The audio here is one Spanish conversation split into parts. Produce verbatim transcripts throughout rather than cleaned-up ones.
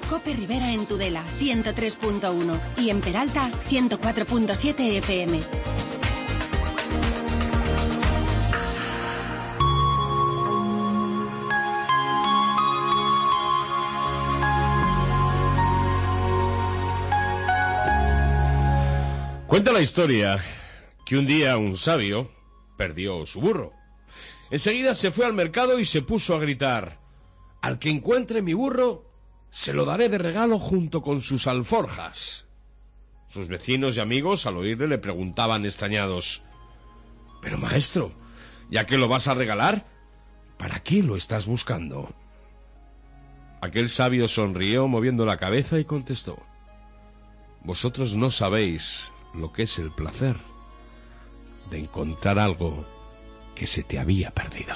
Cope Rivera en Tudela, ciento tres punto uno. Y en Peralta, ciento cuatro punto siete F M. Cuenta la historia que un día un sabio perdió su burro. Enseguida se fue al mercado y se puso a gritar: «Al que encuentre mi burro, se lo daré de regalo junto con sus alforjas». Sus vecinos y amigos, al oírle, le preguntaban extrañados: «Pero maestro, ya que lo vas a regalar, ¿para qué lo estás buscando?». Aquel sabio sonrió moviendo la cabeza y contestó: «Vosotros no sabéis lo que es el placer de encontrar algo que se te había perdido».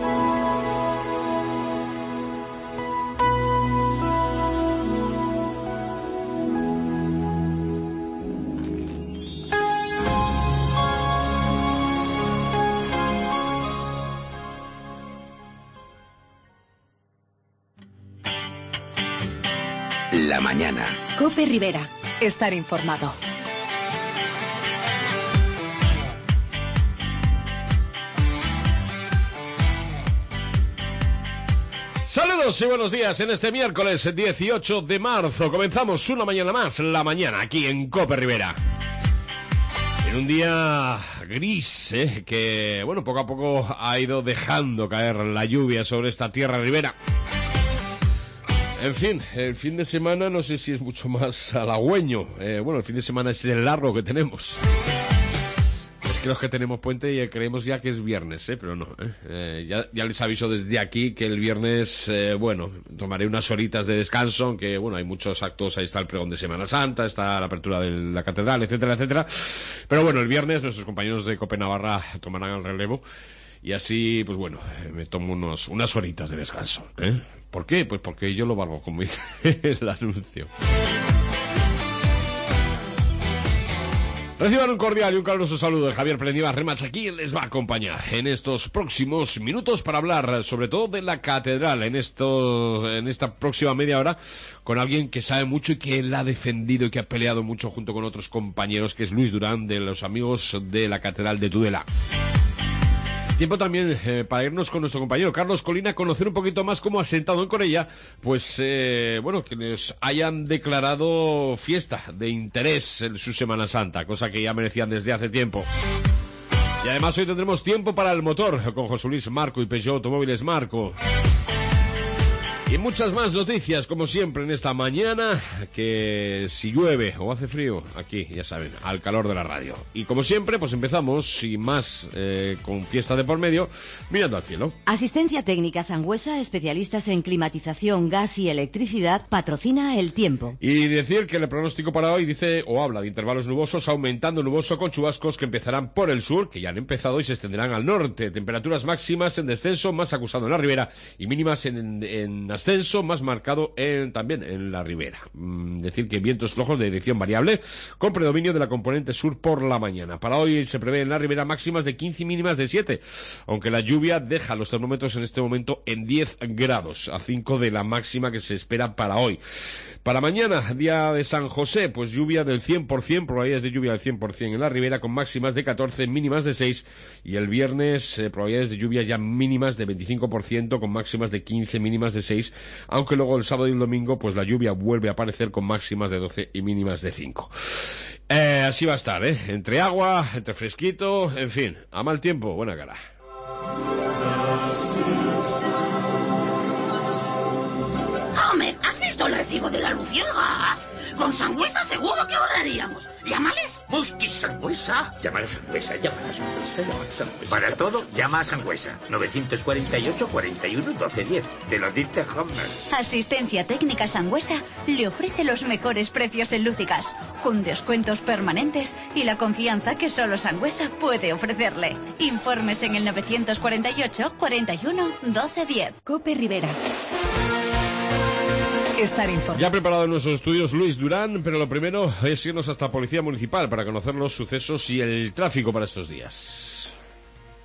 La mañana. Cope Rivera. Estar informado. Saludos y buenos días en este miércoles dieciocho de marzo. Comenzamos una mañana más, la mañana, aquí en Cope Rivera. En un día gris, ¿eh? que, bueno, poco a poco ha ido dejando caer la lluvia sobre esta tierra ribera. En fin, el fin de semana no sé si es mucho más halagüeño. Eh, bueno, el fin de semana es el largo que tenemos. Es que los que tenemos puente ya creemos ya que es viernes, ¿eh? Pero no, ¿eh? Eh, ya, ya les aviso desde aquí que el viernes, eh, bueno, tomaré unas horitas de descanso, aunque, bueno, hay muchos actos, ahí está el pregón de Semana Santa, está la apertura de la catedral, etcétera, etcétera. Pero bueno, el viernes nuestros compañeros de Cope Navarra tomarán el relevo. Y así, pues bueno, me tomo unos, unas horitas de descanso, ¿eh? ¿Por qué? Pues porque yo lo valgo, como dice el anuncio. Reciban un cordial y un caluroso saludo de Javier Prendivas Remats. Aquí les va a acompañar en estos próximos minutos para hablar sobre todo de la catedral, en esto, en esta próxima media hora, con alguien que sabe mucho y que la ha defendido y que ha peleado mucho junto con otros compañeros, que es Luis Durán, de los amigos de la catedral de Tudela. Tiempo también eh, para irnos con nuestro compañero Carlos Colina a conocer un poquito más cómo ha sentado en Corella, pues, eh, bueno, que les hayan declarado fiesta de interés en su Semana Santa, cosa que ya merecían desde hace tiempo. Y además hoy tendremos tiempo para el motor con José Luis Marco y Peugeot Automóviles Marco. Y muchas más noticias, como siempre, en esta mañana, que si llueve o hace frío, aquí, ya saben, al calor de la radio. Y como siempre, pues empezamos, sin más, eh, con fiesta de por medio, mirando al cielo. Asistencia Técnica Sangüesa, especialistas en climatización, gas y electricidad, patrocina el tiempo. Y decir que el pronóstico para hoy dice, o habla de intervalos nubosos, aumentando nuboso con chubascos que empezarán por el sur, que ya han empezado y se extenderán al norte. Temperaturas máximas en descenso, más acusado en la ribera, y mínimas en, en ascenso, más marcado en, también en la ribera. Mm, decir que vientos flojos de dirección variable, con predominio de la componente sur por la mañana. Para hoy se prevé en la ribera máximas de quince y mínimas de siete, aunque la lluvia deja los termómetros en este momento en diez grados, a cinco de la máxima que se espera para hoy. Para mañana, día de San José, pues lluvia del cien por ciento, probabilidades de lluvia del cien por ciento en la ribera, con máximas de catorce, mínimas de seis, y el viernes, eh, probabilidades de lluvia ya mínimas de veinticinco por ciento, con máximas de quince, mínimas de seis, aunque luego el sábado y el domingo, pues la lluvia vuelve a aparecer con máximas de doce y mínimas de cinco. Eh, así va a estar, ¿eh? Entre agua, entre fresquito, en fin, a mal tiempo, buena cara. Homer, ¿has visto el recibo de la luz y el gas? Con Sangüesa seguro que ahorraríamos. Llámales. Hostia, Sangüesa. Llama a Sangüesa, llama a Sangüesa, llama a Sangüesa. Para todo, llama a Sangüesa. nueve cuatro ocho, cuarenta y uno, doce diez. Te lo dice Homer. Asistencia Técnica Sangüesa le ofrece los mejores precios en luz y gas, con descuentos permanentes y la confianza que solo Sangüesa puede ofrecerle. Informes en el nueve cuatro ocho, cuarenta y uno, doce diez. Cope Rivera. Estar informado. Ya preparado en nuestros estudios Luis Durán, pero lo primero es irnos hasta Policía Municipal para conocer los sucesos y el tráfico para estos días.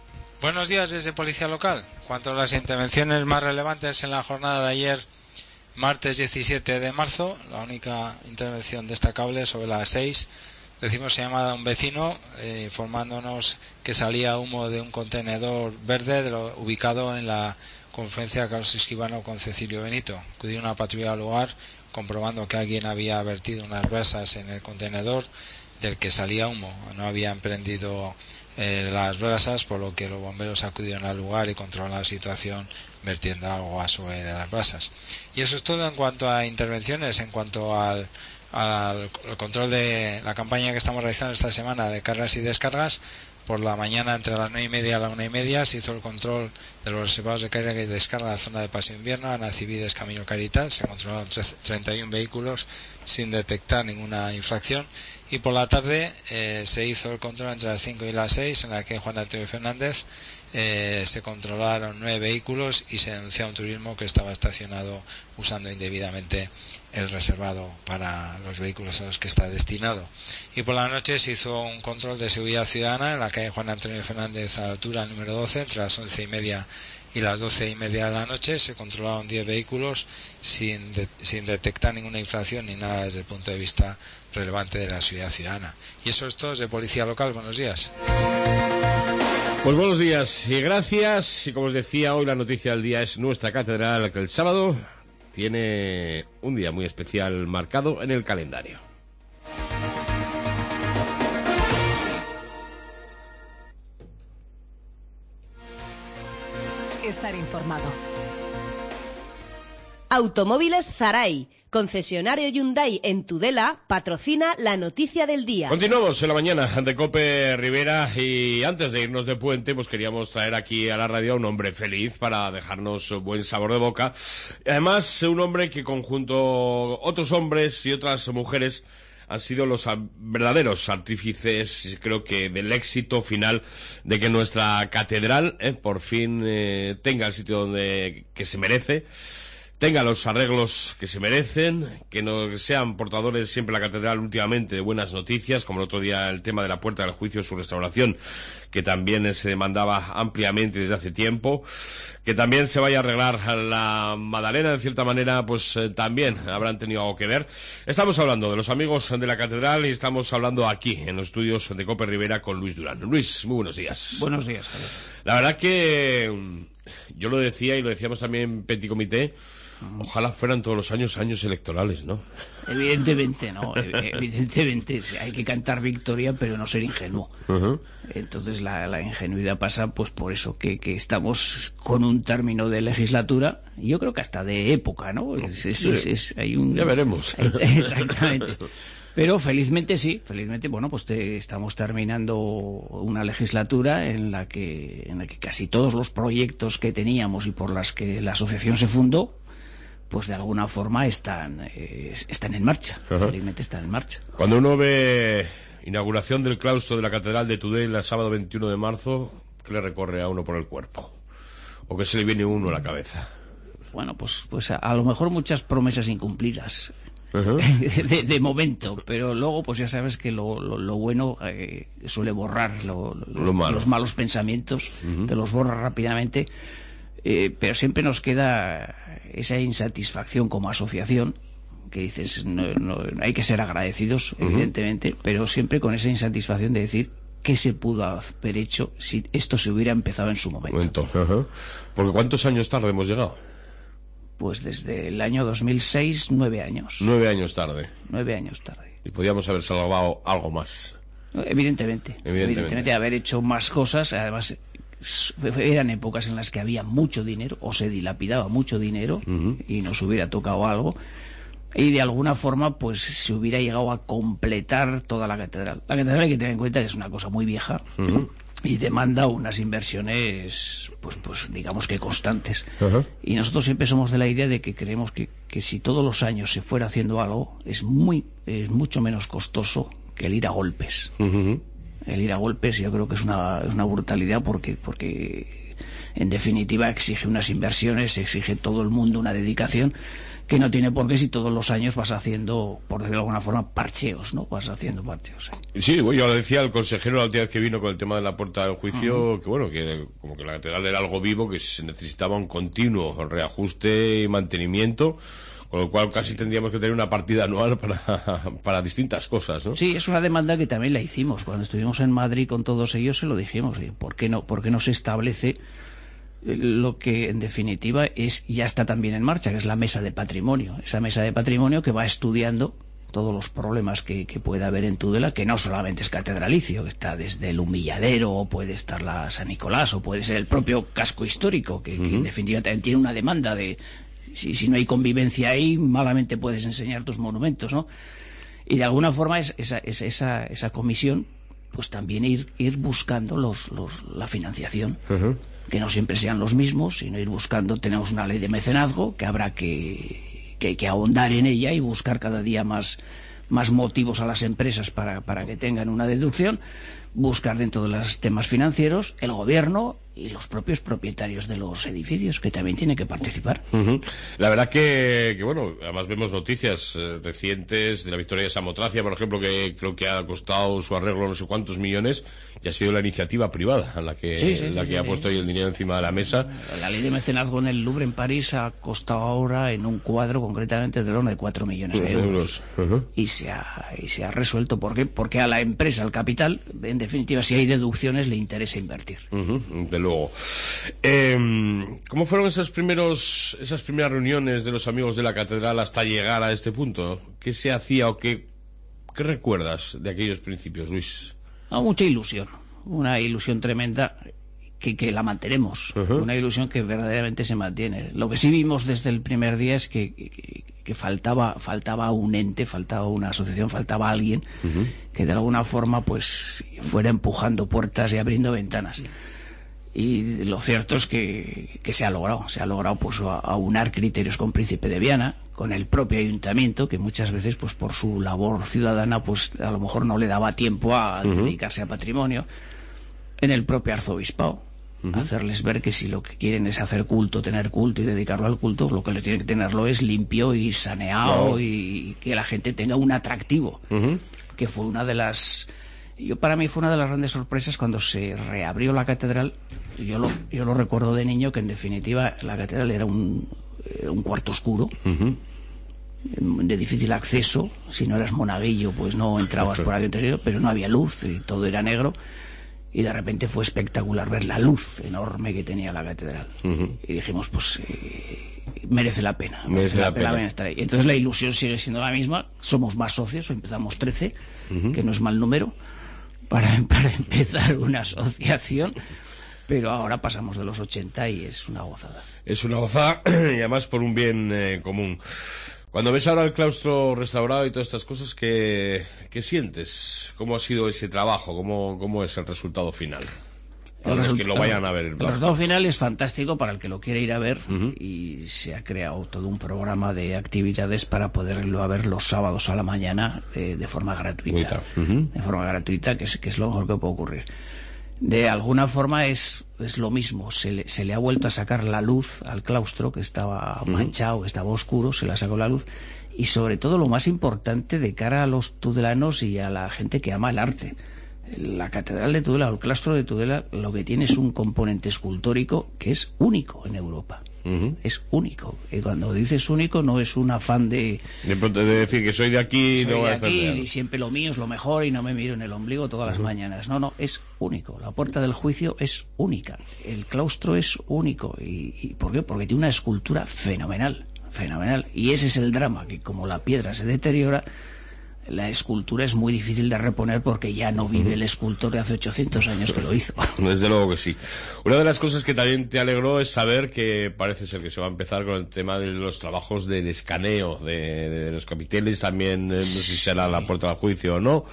Buenos días desde Policía Local. Cuanto a las intervenciones más relevantes en la jornada de ayer martes diecisiete de marzo, la única intervención destacable sobre las seis. Recibimos llamada a un vecino eh, informándonos que salía humo de un contenedor verde de lo, ubicado en la confluencia Carlos Escribano con Cecilio Benito. Acudió una patrulla al lugar comprobando que alguien había vertido unas brasas en el contenedor del que salía humo. No habían prendido eh, las brasas, por lo que los bomberos acudieron al lugar y controlaron la situación vertiendo agua sobre las brasas. Y eso es todo en cuanto a intervenciones. En cuanto al al control de la campaña que estamos realizando esta semana de cargas y descargas, por la mañana entre las nueve y media a la una y media se hizo el control de los reservados de carga y descarga en la zona de Paseo Invierno, Ana Civides, Camino Caritas. Se controlaron treinta y uno vehículos sin detectar ninguna infracción, y por la tarde eh, se hizo el control entre las cinco y las seis en la que Juan Antonio Fernández eh, se controlaron nueve vehículos y se denunció a un turismo que estaba estacionado usando indebidamente el reservado para los vehículos a los que está destinado. Y por la noche se hizo un control de seguridad ciudadana en la calle Juan Antonio Fernández a la altura número doce, entre las once y media y las doce y media de la noche. Se controlaron diez vehículos sin, de, sin detectar ninguna infracción ni nada desde el punto de vista relevante de la seguridad ciudadana. Y eso es todo desde Policía Local. Buenos días. Pues buenos días y gracias. Y como os decía, hoy la noticia del día es nuestra catedral, que el sábado tiene un día muy especial marcado en el calendario. Estar informado. Automóviles Zaray, concesionario Hyundai en Tudela, patrocina la noticia del día. Continuamos en la mañana de COPE Rivera, y antes de irnos de puente, pues queríamos traer aquí a la radio a un hombre feliz para dejarnos buen sabor de boca. Además, un hombre que conjunto otros hombres y otras mujeres han sido los verdaderos artífices, creo que, del éxito final de que nuestra catedral eh, por fin eh, tenga el sitio donde que se merece, tenga los arreglos que se merecen, que no sean portadores siempre la catedral últimamente de buenas noticias, como el otro día el tema de la Puerta del Juicio, su restauración, que también se demandaba ampliamente desde hace tiempo, que también se vaya a arreglar la Madalena, de cierta manera, pues eh, también habrán tenido algo que ver. Estamos hablando de los amigos de la catedral y estamos hablando aquí, en los estudios de COPE Rivera, con Luis Durán. Luis, muy buenos días. Buenos días, Javier. La verdad que yo lo decía y lo decíamos también en Petit Comité, ojalá fueran todos los años años electorales, ¿no? Evidentemente, no. Evidentemente hay que cantar victoria, pero no ser ingenuo. Uh-huh. Entonces la, la ingenuidad pasa pues por eso, que, que estamos con un término de legislatura, y yo creo que hasta de época, ¿no? Es, es, es, es, hay un... Ya veremos. Exactamente. Pero felizmente sí, felizmente, bueno, pues te, estamos terminando una legislatura en la que en la que casi todos los proyectos que teníamos y por las que la asociación se fundó, pues de alguna forma están eh, están en marcha. Ajá. Felizmente están en marcha. Cuando uno ve inauguración del claustro de la Catedral de Tudela el sábado veintiuno de marzo, ¿qué le recorre a uno por el cuerpo? ¿O qué se le viene a uno a la cabeza? Bueno, pues pues a, a lo mejor muchas promesas incumplidas. Uh-huh. de, de momento, pero luego pues ya sabes que lo, lo, lo bueno eh, suele borrar lo, lo, lo malo. Los malos pensamientos, uh-huh. Te los borra rápidamente. Eh, pero siempre nos queda esa insatisfacción como asociación, que dices, no, no, hay que ser agradecidos, uh-huh. Evidentemente, pero siempre con esa insatisfacción de decir qué se pudo haber hecho si esto se hubiera empezado en su momento. momento uh-huh. Porque ¿cuántos años tarde hemos llegado? Pues desde el año dos mil seis, nueve años. Nueve años tarde. Nueve años tarde. Y podíamos haber salvado algo más. Evidentemente. Evidentemente, evidentemente haber hecho más cosas, además... eran épocas en las que había mucho dinero o se dilapidaba mucho dinero, uh-huh. Y nos hubiera tocado algo y de alguna forma pues se hubiera llegado a completar toda la catedral. La catedral hay que tener en cuenta que es una cosa muy vieja, uh-huh. Y demanda unas inversiones pues pues digamos que constantes, uh-huh. Y nosotros siempre somos de la idea de que creemos que, que si todos los años se fuera haciendo algo es muy es mucho menos costoso que el ir a golpes. Uh-huh. El ir a golpes yo creo que es una, es una brutalidad porque, porque en definitiva exige unas inversiones, exige todo el mundo una dedicación que no tiene por qué si todos los años vas haciendo, por decirlo de alguna forma, parcheos, ¿no? Vas haciendo parcheos. ¿Eh? Sí, bueno, yo lo decía el consejero la última vez que vino con el tema de la Puerta del Juicio, uh-huh. Que bueno, que como que la catedral era algo vivo, que se necesitaba un continuo reajuste y mantenimiento, Con lo cual casi sí. tendríamos que tener una partida anual para, para distintas cosas, ¿no? Sí, es una demanda que también la hicimos. Cuando estuvimos en Madrid con todos ellos se lo dijimos. ¿Por qué no, por qué no se establece lo que en definitiva es ya está también en marcha, que es la mesa de patrimonio? Esa mesa de patrimonio que va estudiando todos los problemas que, que pueda haber en Tudela, que no solamente es catedralicio, que está desde el Humilladero, o puede estar la San Nicolás, o puede ser el propio casco histórico, que, uh-huh. que en definitiva también tiene una demanda de... Si, si no hay convivencia ahí, malamente puedes enseñar tus monumentos, ¿no? Y de alguna forma es, esa, esa, esa, esa comisión, pues también ir, ir buscando los, los, la financiación, uh-huh. que no siempre sean los mismos, sino ir buscando. Tenemos una ley de mecenazgo que habrá que, que, que ahondar en ella y buscar cada día más, más motivos a las empresas para, para que tengan una deducción, buscar dentro de los temas financieros el gobierno y los propios propietarios de los edificios, que también tienen que participar. Uh-huh. La verdad que, que, bueno, además vemos noticias eh, recientes de la victoria de Samotracia, por ejemplo, que creo que ha costado su arreglo no sé cuántos millones, y ha sido la iniciativa privada la que, sí, sí, la sí, que sí, ha sí. puesto ahí el dinero encima de la mesa. La ley de mecenazgo en el Louvre en París ha costado ahora en un cuadro concretamente de de cuatro millones de euros. Uh-huh. y, se ha, y se ha resuelto. ¿Por qué? Porque a la empresa, al capital, en definitiva, si hay deducciones, le interesa invertir. Uh-huh. De luego. Eh, ¿Cómo fueron esos primeros, esas primeras reuniones de los amigos de la catedral hasta llegar a este punto? ¿Qué se hacía o qué, qué recuerdas de aquellos principios, Luis? No, mucha ilusión, una ilusión tremenda que, que la mantenemos, uh-huh. una ilusión que verdaderamente se mantiene. Lo que sí vimos desde el primer día es que, que, que faltaba, faltaba un ente, faltaba una asociación, faltaba alguien uh-huh. que de alguna forma pues fuera empujando puertas y abriendo ventanas. Y lo cierto es que, que se ha logrado, se ha logrado pues aunar criterios con Príncipe de Viana, con el propio ayuntamiento, que muchas veces pues por su labor ciudadana pues a lo mejor no le daba tiempo a uh-huh. dedicarse a patrimonio, en el propio arzobispado, uh-huh. hacerles ver que si lo que quieren es hacer culto, tener culto y dedicarlo al culto, lo que le tienen que tenerlo es limpio y saneado, wow. y que la gente tenga un atractivo, uh-huh. que fue una de las... Yo para mí fue una de las grandes sorpresas cuando se reabrió la catedral. Yo lo, yo lo recuerdo de niño, que en definitiva la catedral era un, un cuarto oscuro, uh-huh. de difícil acceso. Si no eras monaguillo pues no entrabas por ahí interior, pero no había luz y todo era negro. Y de repente fue espectacular ver la luz enorme que tenía la catedral. Uh-huh. Y dijimos, pues eh, merece la pena, merece, merece la, la pena, pena estar ahí. Entonces la ilusión sigue siendo la misma. Somos más socios, empezamos trece, uh-huh. que no es mal número para, para empezar una asociación, pero ahora pasamos de los ochenta y es una gozada. Es una gozada y además por un bien eh, común. Cuando ves ahora el claustro restaurado y todas estas cosas, ¿qué, qué sientes? ¿Cómo ha sido ese trabajo? ¿Cócómo, cómo es el resultado final? Para los que lo vayan a ver. El resultado final es fantástico para el que lo quiere ir a ver, uh-huh. y se ha creado todo un programa de actividades para poderlo a ver los sábados a la mañana eh, de forma gratuita. Uh-huh. De forma gratuita, que es, que es lo mejor que puede ocurrir. De alguna forma es, es lo mismo, se le, se le ha vuelto a sacar la luz al claustro, que estaba manchado, uh-huh. que estaba oscuro, se le ha sacado la luz, y sobre todo lo más importante de cara a los tudelanos y a la gente que ama el arte. La catedral de Tudela o el claustro de Tudela lo que tiene es un componente escultórico que es único en Europa. Uh-huh. Es único. Y cuando dices único no es un afán de... De, de decir que soy de aquí, soy no de aquí y siempre lo mío es lo mejor y no me miro en el ombligo todas uh-huh. las mañanas. No, no, es único. La puerta del juicio es única. El claustro es único. ¿Y, y por qué? Porque tiene una escultura fenomenal. Fenomenal. Y ese es el drama, que como la piedra se deteriora, la escultura es muy difícil de reponer porque ya no vive el escultor de hace ochocientos años que lo hizo. Desde luego que sí. Una de las cosas que también te alegró es saber que parece ser que se va a empezar con el tema de los trabajos de escaneo de, de los capiteles, también, eh, no sé si será la puerta del juicio o no.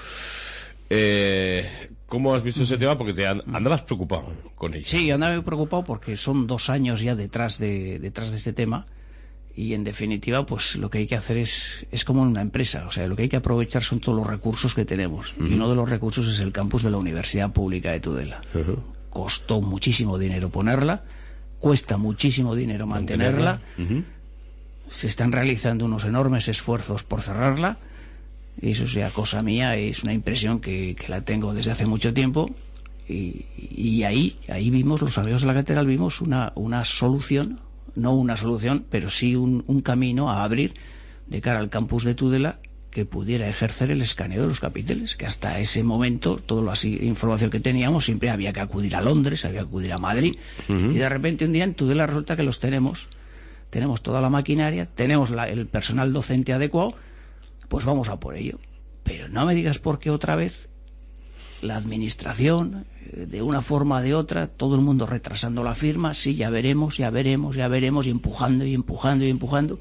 Eh, ¿Cómo has visto ese tema? Porque te and- andabas preocupado con ello. Sí, andaba muy preocupado porque son dos años ya detrás de, detrás de este tema. Y en definitiva, pues lo que hay que hacer es, es como en una empresa, o sea, lo que hay que aprovechar son todos los recursos que tenemos. Uh-huh. Y uno de los recursos es el campus de la Universidad Pública de Tudela. Uh-huh. Costó muchísimo dinero ponerla, cuesta muchísimo dinero mantenerla, uh-huh. se están realizando unos enormes esfuerzos por cerrarla, y eso sea cosa mía, es una impresión que, que la tengo desde hace mucho tiempo, y, y ahí, ahí vimos, los amigos de la catedral, vimos una, una solución no una solución, pero sí un, un camino a abrir de cara al campus de Tudela, que pudiera ejercer el escaneo de los capiteles, que hasta ese momento, toda la información que teníamos, siempre había que acudir a Londres, había que acudir a Madrid, uh-huh. y de repente un día en Tudela resulta que los tenemos, tenemos toda la maquinaria, tenemos la, el personal docente adecuado, pues vamos a por ello. Pero no me digas por qué otra vez la administración, de una forma o de otra, todo el mundo retrasando la firma, sí, ya veremos, ya veremos, ya veremos, y empujando y empujando y empujando.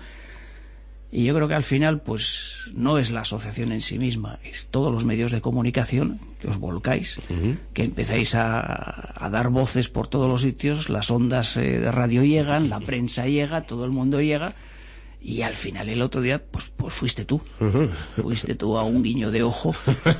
Y yo creo que al final, pues, no es la asociación en sí misma, es todos los medios de comunicación que os volcáis, uh-huh. que empezáis a, a dar voces por todos los sitios, las ondas eh, de radio llegan, la prensa llega, todo el mundo llega, y al final el otro día, pues, pues fuiste tú, uh-huh. fuiste tú a un guiño de ojo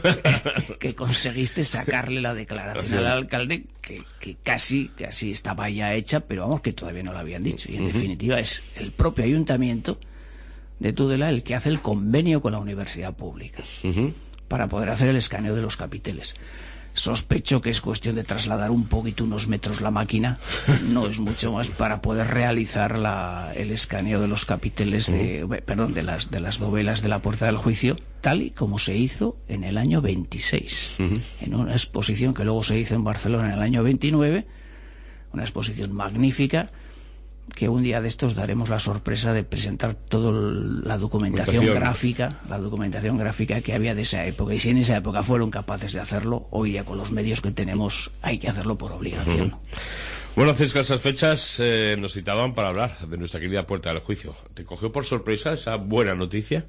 que, que conseguiste sacarle la declaración al alcalde, que, que casi, casi estaba ya hecha, pero vamos, que todavía no lo habían dicho, y en uh-huh. definitiva es el propio ayuntamiento de Tudela el que hace el convenio con la universidad pública uh-huh. para poder hacer el escaneo de los capiteles. Sospecho que es cuestión de trasladar un poquito, unos metros la máquina, no es mucho más, para poder realizar la, el escaneo de los capiteles de, uh-huh. perdón, de las, de las dovelas de la Puerta del Juicio, tal y como se hizo en el año veintiséis, uh-huh. en una exposición que luego se hizo en Barcelona en el año veintinueve, una exposición magnífica, que un día de estos daremos la sorpresa de presentar toda la documentación gráfica, la documentación gráfica que había de esa época. Y si en esa época fueron capaces de hacerlo, hoy ya con los medios que tenemos hay que hacerlo por obligación. Uh-huh. Bueno, hace escasas fechas eh, nos citaban para hablar de nuestra querida Puerta del Juicio. ¿Te cogió por sorpresa esa buena noticia?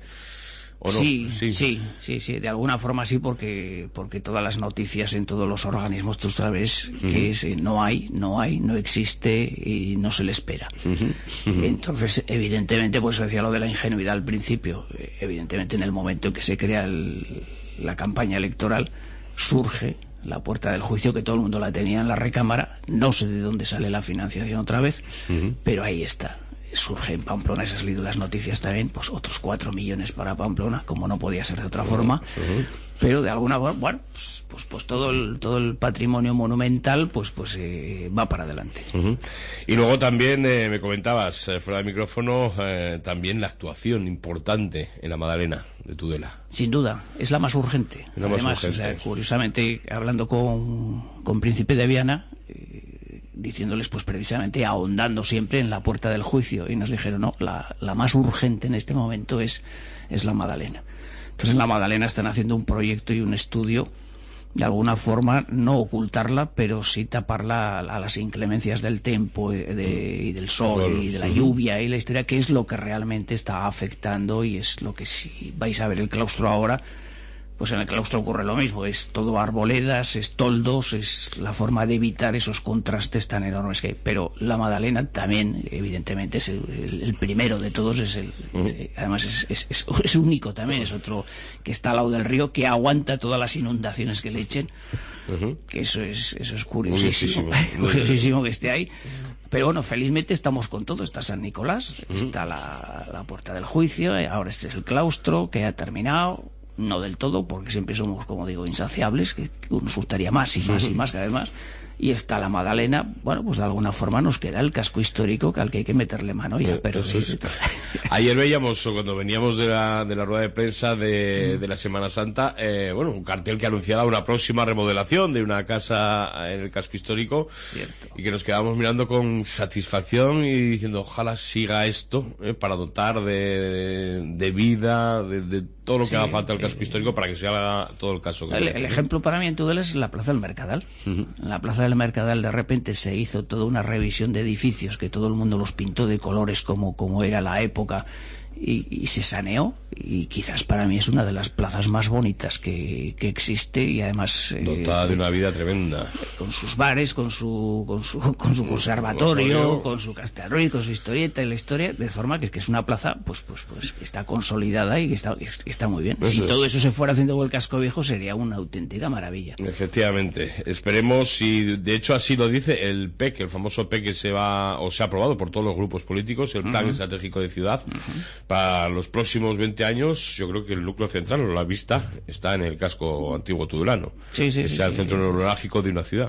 ¿O no? Sí, sí, sí, sí, sí, de alguna forma sí, porque porque todas las noticias en todos los organismos, tú sabes uh-huh. que es, no hay, no hay, no existe y no se le espera. Uh-huh. Uh-huh. Entonces, evidentemente, pues decía lo de la ingenuidad al principio, evidentemente en el momento en que se crea el, la campaña electoral, surge la Puerta del Juicio, que todo el mundo la tenía en la recámara, no sé de dónde sale la financiación otra vez, uh-huh. pero ahí está. Surge en Pamplona, se han salido las noticias también, pues otros cuatro millones para Pamplona, como no podía ser de otra forma, uh-huh. pero de alguna forma, bueno, pues, pues, pues todo el todo el patrimonio monumental pues pues eh, va para adelante. Uh-huh. Y luego también eh, me comentabas, eh, fuera del micrófono, eh, también la actuación importante en la Madalena de Tudela. Sin duda, es la más urgente. La Además, más urgente. O sea, curiosamente, hablando con, con Príncipe de Viana, eh, diciéndoles pues precisamente, ahondando siempre en la Puerta del Juicio, y nos dijeron, no, la, la más urgente en este momento es, es la Madalena. Entonces en la Madalena están haciendo un proyecto y un estudio, de alguna forma no ocultarla, pero sí taparla a, a las inclemencias del tiempo de, de, y del sol y de la lluvia y la historia, que es lo que realmente está afectando, y es lo que, si vais a ver el claustro ahora, pues en el claustro ocurre lo mismo, es todo arboledas, es toldos, es la forma de evitar esos contrastes tan enormes que hay. Pero la Madalena también, evidentemente, es el, el, el primero de todos, es el, uh-huh. eh, además es, es, es, es único también, es otro que está al lado del río, que aguanta todas las inundaciones que le echen, uh-huh. que eso es, eso es curiosísimo, curiosísimo que esté ahí. Pero bueno, felizmente estamos con todo. Está San Nicolás, uh-huh. está la, la Puerta del Juicio, ahora este es el claustro que ha terminado. No del todo, porque siempre somos, como digo, insaciables, que nos gustaría más y más y más cada vez más. Y está la Madalena, bueno, pues de alguna forma nos queda el casco histórico al que hay que meterle mano ya, pero... Eso es. Ayer veíamos, cuando veníamos de la, de la rueda de prensa de, de la Semana Santa, eh, bueno, un cartel que anunciaba una próxima remodelación de una casa en el casco histórico. Cierto. Y que nos quedábamos mirando con satisfacción y diciendo, ojalá siga esto, eh, para dotar de, de vida, de, de todo lo que sí, haga falta al casco eh, histórico para que se haga todo el caso. El, el ejemplo para mí en Tudela es la Plaza del Mercadal. Uh-huh. La Plaza del Mercadal, de repente se hizo toda una revisión de edificios que todo el mundo los pintó de colores como, como era la época, y, y se saneó, y quizás para mí es una de las plazas más bonitas que, que existe, y además dotada eh, de una vida tremenda, con sus bares, con su con su, con su conservatorio, con su Castelruiz, con su historieta y la historia, de forma que, que es una plaza pues pues pues que está consolidada y que está, está muy bien. Eso si es. Todo eso se fuera haciendo con el casco viejo, sería una auténtica maravilla. Efectivamente, esperemos, y de hecho así lo dice el P E C, el famoso P E C que se va o se ha aprobado por todos los grupos políticos, el Plan uh-huh. Estratégico de Ciudad, uh-huh. para los próximos veinte años. Yo creo que el núcleo central, o la vista, está en el casco antiguo tudelano, sí, sí, que sí, sea sí, el centro sí, neurálgico de una ciudad.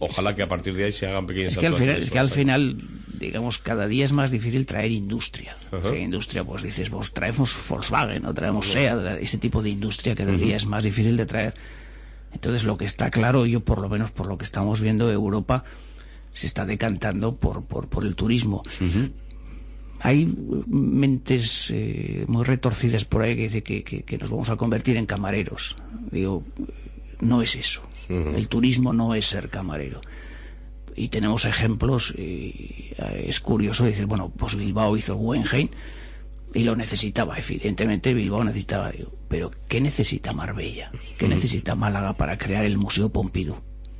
Ojalá que a partir de ahí se hagan pequeñas es que al final, es que al final digamos, cada día es más difícil traer industria. Uh-huh. O sea, industria, pues dices, pues traemos Volkswagen o traemos uh-huh. SEAT, ese tipo de industria que cada día uh-huh. es más difícil de traer. Entonces, lo que está claro, yo por lo menos por lo que estamos viendo, Europa se está decantando por, por, por el turismo. Uh-huh. Hay mentes eh, muy retorcidas por ahí que dicen que, que, que nos vamos a convertir en camareros. Digo, no es eso. Uh-huh. El turismo no es ser camarero. Y tenemos ejemplos, y es curioso decir, bueno, pues Bilbao hizo el Guggenheim y lo necesitaba, evidentemente Bilbao necesitaba, digo, pero ¿qué necesita Marbella? ¿Qué uh-huh. necesita Málaga para crear el Museo Pompidou?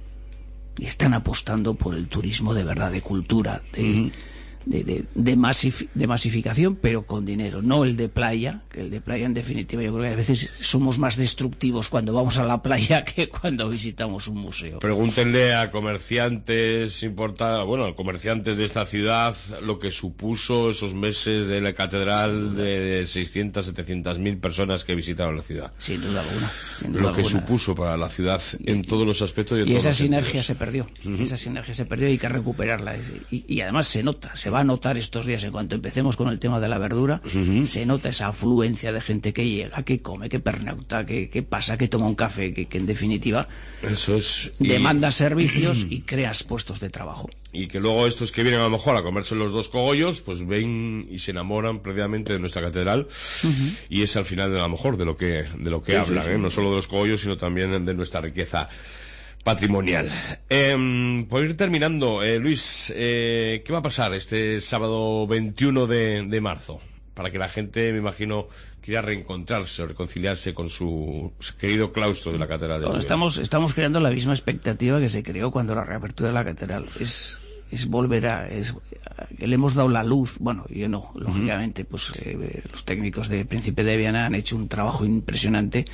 Y están apostando por el turismo de verdad, de cultura, de... Uh-huh. De, de, de, masif, de masificación, pero con dinero, no el de playa, que el de playa en definitiva yo creo que a veces somos más destructivos cuando vamos a la playa que cuando visitamos un museo. Pregúntenle a comerciantes importa, bueno, a comerciantes de esta ciudad lo que supuso esos meses de la catedral de seiscientas, setecientas mil personas que visitaron la ciudad. Sin duda alguna. Sin duda lo que alguna. supuso para la ciudad en todos los aspectos y en y todos esa los sinergia sentidos. se perdió. Uh-huh. Esa sinergia se perdió y hay que recuperarla. Y, y además se nota, se va a notar estos días en cuanto empecemos con el tema de la verdura, uh-huh. se nota esa afluencia de gente que llega, que come, que pernocta, que, que pasa, que toma un café, que, que en definitiva eso es y... demanda servicios y creas puestos de trabajo. Y que luego estos que vienen a lo mejor a comerse los dos cogollos, pues ven y se enamoran previamente de nuestra catedral, uh-huh. y es al final de a lo mejor de lo que de lo que sí, hablan, sí, sí. ¿eh? No solo de los cogollos, sino también de nuestra riqueza patrimonial. Eh, por ir terminando, eh, Luis, eh, ¿qué va a pasar este sábado veintiuno de, de marzo? Para que la gente, me imagino, quiera reencontrarse o reconciliarse con su querido claustro de la catedral de bueno, estamos estamos creando la misma expectativa que se creó cuando la reapertura de la catedral. Es es volver a... Es, a le hemos dado la luz, bueno, yo no, lógicamente, uh-huh. pues eh, los técnicos de Príncipe de Viana han hecho un trabajo impresionante.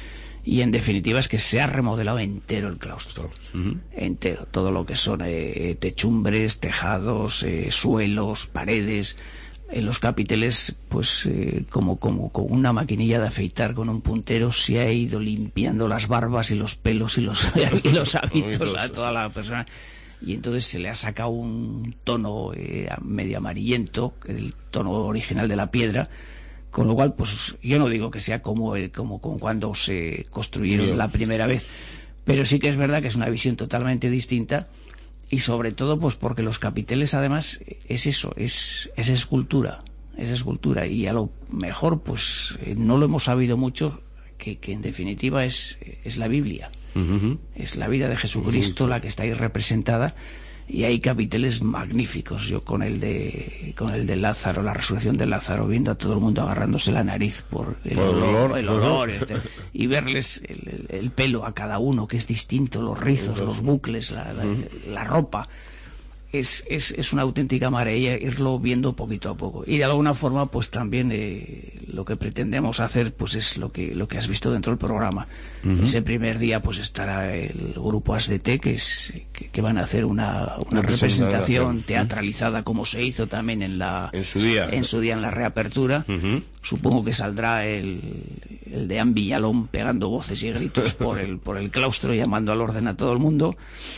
Y en definitiva es que se ha remodelado entero el claustro, uh-huh. entero, todo lo que son eh, techumbres, tejados, eh, suelos, paredes. En los capiteles, pues eh, como, como con una maquinilla de afeitar con un puntero se ha ido limpiando las barbas y los pelos y los, y los hábitos a toda la persona. Y entonces se le ha sacado un tono eh, medio amarillento, el tono original de la piedra. Con lo cual, pues yo no digo que sea como, como, como cuando se construyeron Bien. la primera vez, pero sí que es verdad que es una visión totalmente distinta y sobre todo pues porque los capiteles además es eso, es, es escultura, es escultura y a lo mejor pues no lo hemos sabido mucho, que, que en definitiva es, es la Biblia, uh-huh. es la vida de Jesucristo uh-huh. la que está ahí representada. Y hay capiteles magníficos. Yo con el de con el de Lázaro, la resurrección de Lázaro, viendo a todo el mundo agarrándose la nariz por el por olor, olor, el olor este, y verles el, el, el pelo a cada uno, que es distinto, los rizos, los bucles, la, la, la ropa. Es, es, es una auténtica maravilla irlo viendo poquito a poco. Y de alguna forma, pues también eh, lo que pretendemos hacer pues es lo que lo que has visto dentro del programa. Uh-huh. Ese primer día pues estará el grupo A S D T, que es que, que van a hacer una, una representación teatralizada, como se hizo también en la en su día, en su día en la reapertura. Uh-huh. Supongo que saldrá el, el de An Villalón pegando voces y gritos por el por el claustro, llamando al orden a todo el mundo.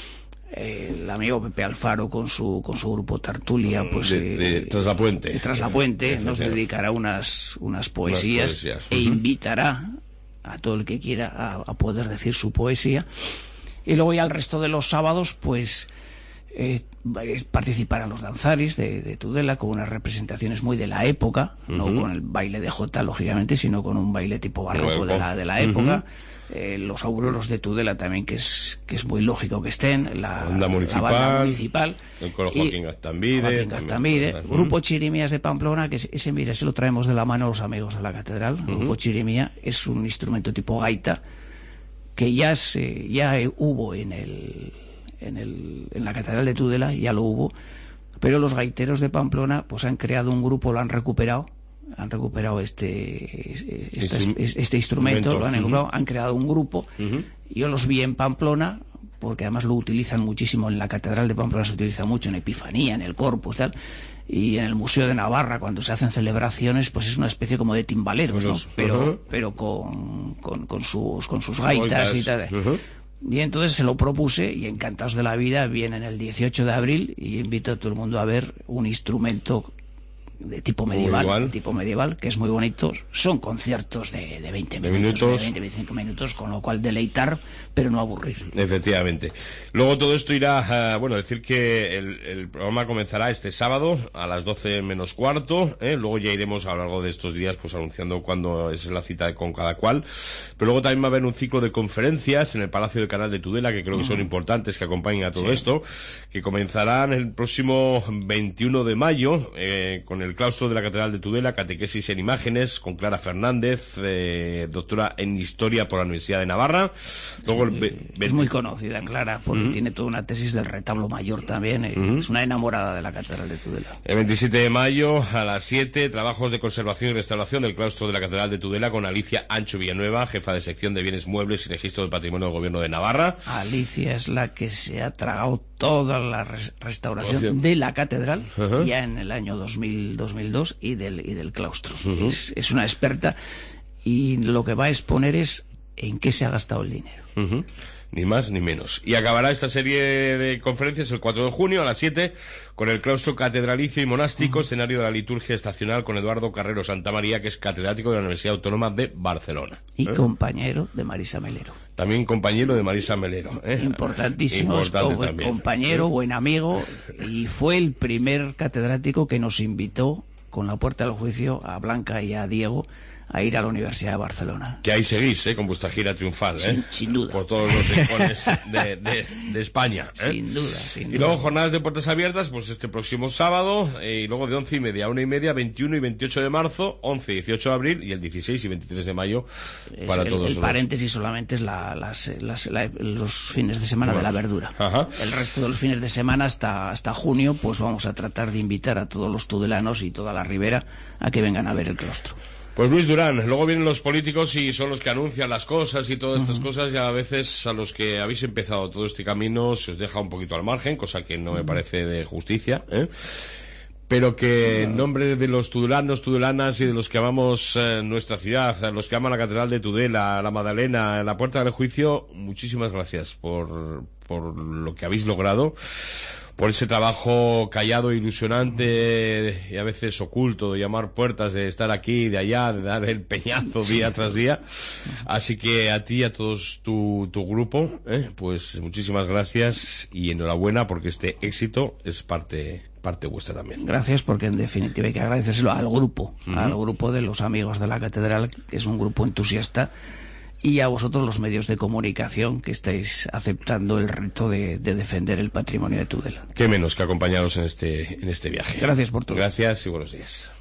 El amigo Pepe Alfaro con su con su grupo Tertulia, pues de, de, eh, tras la puente, de tras la puente nos dedicará unas unas poesías, unas poesías. Uh-huh. E invitará a todo el que quiera a, a poder decir su poesía. Y luego ya el resto de los sábados pues eh, participarán los danzaris de, de Tudela con unas representaciones muy de la época, uh-huh. no con el baile de Jota lógicamente, sino con un baile tipo barroco de la de la época. Uh-huh. Eh, los auroros de Tudela también, que es que es muy lógico que estén, la banda municipal, la banda municipal el coro Joaquín Gastambide, Gastambide uh-huh. Grupo Chirimías de Pamplona, que ese, mire, se lo traemos de la mano a los amigos de la catedral. Uh-huh. Grupo Chirimía es un instrumento tipo gaita que ya se ya hubo en el en el en la catedral de Tudela, ya lo hubo, pero los gaiteros de Pamplona pues han creado un grupo, lo han recuperado han recuperado este este, este, este instrumento, lo han recuperado, uh-huh. han creado un grupo. Uh-huh. Yo los vi en Pamplona, porque además lo utilizan muchísimo en la catedral de Pamplona, se utiliza mucho en Epifanía, en el Corpus, tal, y en el Museo de Navarra cuando se hacen celebraciones, pues es una especie como de timbaleros, ¿no? Pero uh-huh. pero con, con, con sus con sus gaitas y tal. Uh-huh. Y entonces se lo propuse y encantados de la vida vienen el dieciocho de abril y invito a todo el mundo a ver un instrumento de tipo medieval, de tipo medieval, que es muy bonito. Son conciertos de, de veinte minutos, veinte, veinticinco minutos, con lo cual deleitar, pero no aburrir. Efectivamente. Luego todo esto irá, uh, bueno, decir que el, el programa comenzará este sábado a las doce menos cuarto, ¿eh? Luego ya iremos a lo largo de estos días pues anunciando cuándo es la cita con cada cual, pero luego también va a haber un ciclo de conferencias en el Palacio del Canal de Tudela, que creo que son importantes, que acompañen a todo sí. esto, que comenzarán el próximo veintiuno de mayo, eh, con el el claustro de la Catedral de Tudela, catequesis en imágenes, con Clara Fernández, eh, doctora en Historia por la Universidad de Navarra. Luego sí, el es muy conocida, Clara, porque uh-huh. tiene toda una tesis del retablo mayor también. Eh, uh-huh. Es una enamorada de la Catedral de Tudela. El veintisiete de mayo a las siete, trabajos de conservación y restauración del claustro de la Catedral de Tudela con Alicia Ancho Villanueva, jefa de sección de bienes muebles y registro del patrimonio del Gobierno de Navarra. Alicia es la que se ha tragado toda la res- restauración de la catedral uh-huh. ya en el año dos mil, dos mil dos y del, y del claustro. Uh-huh. Es, es una experta y lo que va a exponer es en qué se ha gastado el dinero. Uh-huh. Ni más ni menos. Y acabará esta serie de conferencias el cuatro de junio a las siete con el claustro catedralicio y monástico, uh-huh. escenario de la liturgia estacional, con Eduardo Carrero Santamaría, que es catedrático de la Universidad Autónoma de Barcelona. Y ¿eh? compañero de Marisa Melero. También compañero de Marisa Melero. ¿eh? Importantísimo. Importante también. Compañero, buen amigo, y fue el primer catedrático que nos invitó con la puerta del juicio a Blanca y a Diego a ir a la Universidad de Barcelona. Que ahí seguís, ¿eh? Con vuestra gira triunfal, ¿eh? Sin, sin duda. Por todos los rincones de, de, de España, ¿eh? Sin duda, sin duda. Y luego jornadas de puertas abiertas, pues este próximo sábado, eh, y luego de once y media a una y media, veintiuno y veintiocho de marzo, once y dieciocho de abril, y el dieciséis y veintitrés de mayo para el, todos el los... paréntesis solamente es la, las, las, la, los fines de semana bueno. de la verdura. Ajá. El resto de los fines de semana hasta, hasta junio, pues vamos a tratar de invitar a todos los tudelanos y toda la ribera a que vengan a ver el claustro. Pues Luis Durán, luego vienen los políticos y son los que anuncian las cosas y todas estas uh-huh. cosas, y a veces a los que habéis empezado todo este camino se os deja un poquito al margen, cosa que no me parece de justicia, ¿eh? Pero que en nombre de los tudelanos, tudelanas y de los que amamos eh, nuestra ciudad, los que aman la Catedral de Tudela, la Magdalena, la Puerta del Juicio, muchísimas gracias por, por lo que habéis logrado, por ese trabajo callado, ilusionante y a veces oculto de llamar puertas, de estar aquí, de allá, de dar el peñazo día tras día. Así que a ti y a todos tu, tu grupo, ¿eh? pues muchísimas gracias y enhorabuena, porque este éxito es parte... parte vuestra también. Gracias, porque en definitiva hay que agradecérselo al grupo, uh-huh. al grupo de los amigos de la Catedral, que es un grupo entusiasta, y a vosotros los medios de comunicación que estáis aceptando el reto de, de defender el patrimonio de Tudela. Qué menos que acompañaros en este, en este viaje. Gracias por todo. Gracias y buenos días.